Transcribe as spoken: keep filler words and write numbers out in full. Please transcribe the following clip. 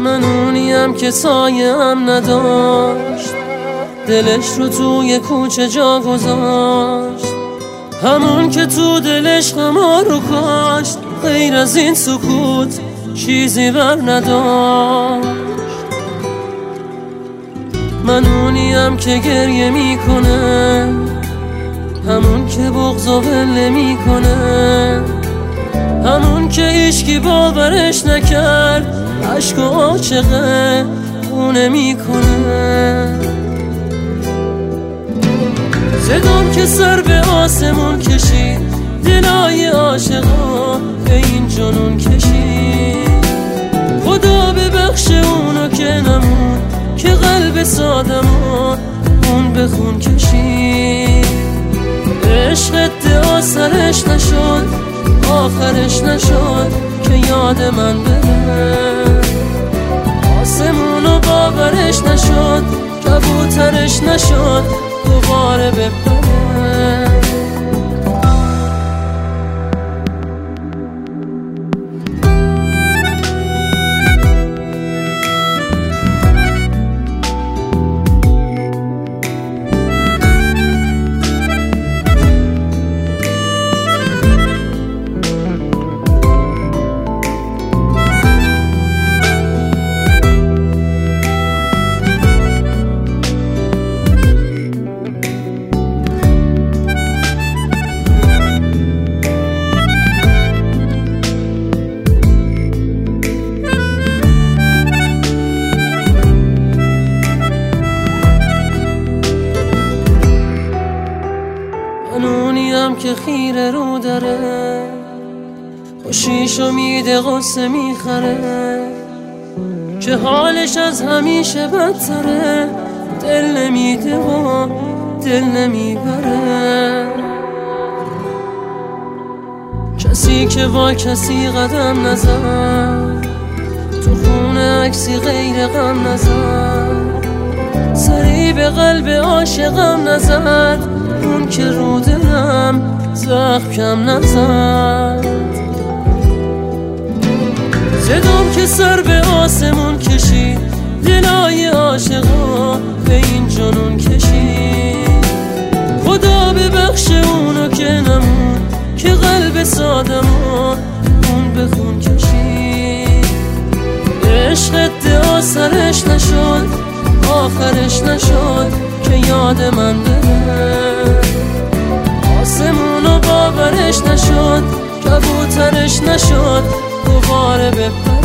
من اونیم که سایه هم نداشت، دلش رو توی کوچه جا گذاشت، همون که تو دلش غما رو کاشت، غیر از این سکوت چیزی بر نداشت. من اونیم که گریه میکنه، همون که بغض و ول میکنه، همون که هیچکی باورش نکرد، عشق و عاشقه خونه میکنه. صدام که سر به آسمون کشید، دلای عاشقا به این جنون کشید. خدا ببخش اونو که نمون، که قلب سادمو اون به خون کشید. عشق ادعا سرش نشد، آخرش نشد که یاد من بره. آسمونو باورش نشد، کبوترش نشد دوباره بپره. من اونیم که خیره رو داره، خوشیشو میده غصه میخره، که حالش از همیشه بدتره، دل نمیده و دل نمیبره. کسی که با کسی قدم نزد، تو خونه عکسی غیر غم نزد، سری به قلب عاشقم نزد، اون که رو دلم زخم کم نزد. صدام که سر به آسمون کشید، دلای عاشقا به این جنون کشید. خدا ببخش اونو که نمون، که قلب سادمو اون به خون کشید. عشق ادعا سرش نشد، آخرش نشد که یاد من بره. آسمونو باورش نشد، کبوترش نشد دوباره بپره.